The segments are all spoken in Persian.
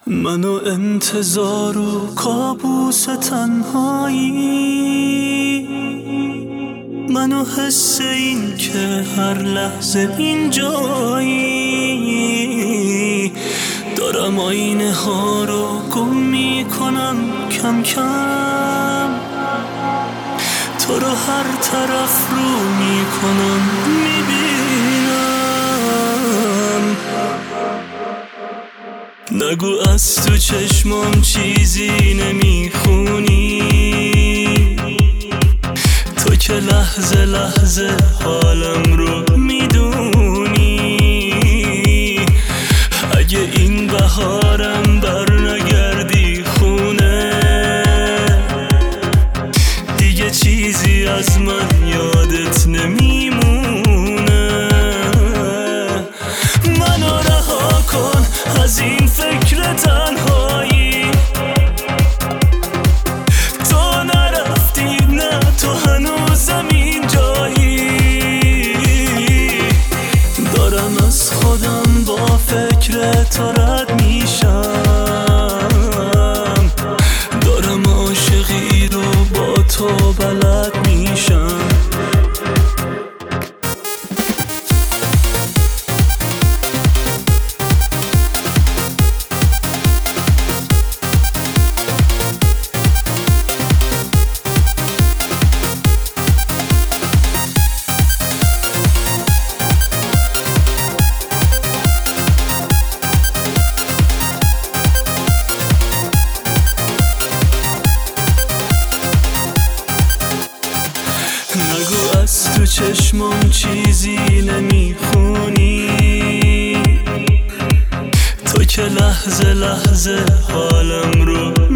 منو انتظار و کابوس تنهایی، منو حس این که هر لحظه اینجایی. دارم آینه ها رو گم میکنم کم کم، تو رو هر طرف رو میکنم میبینم. نگو از تو چشمام چیزی نمیخونی، تو که لحظه لحظه حالم رو میدونی. اگه این بهارم بر نگردی خونه، دیگه چیزی از من یادت نمیمونه. منو رها کن از این فکر تنهایی، تو نرفتی، نه تو هنوزم اینجایی. دارم از خودم با فکر تو رد میشم، دارم عاشقی رو با تو بلد میشم. نگو از تو چشمام چیزی نمیخونی، تو که لحظه لحظه حالم رو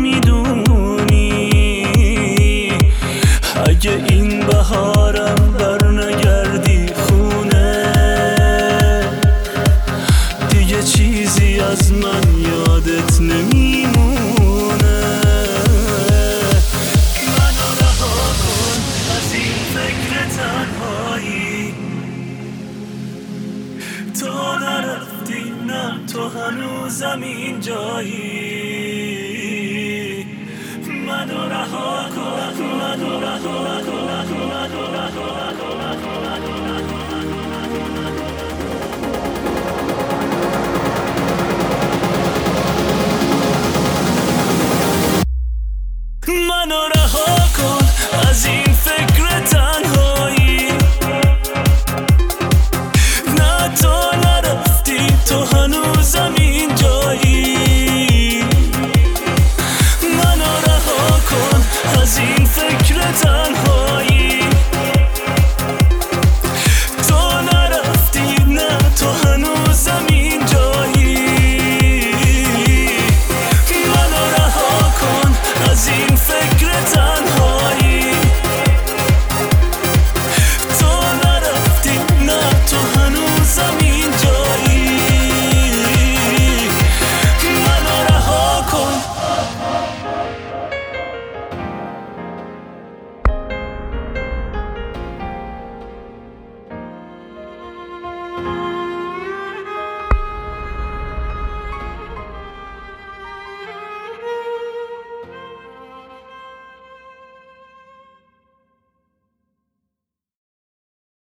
میدونی. اگه این بهارم بر نگردی خونه، دیگه چیزی از من یادت نمیمونه. تو نرفتی، نه تو هنوزم اینجایی. منو رها کن، منو رها کن.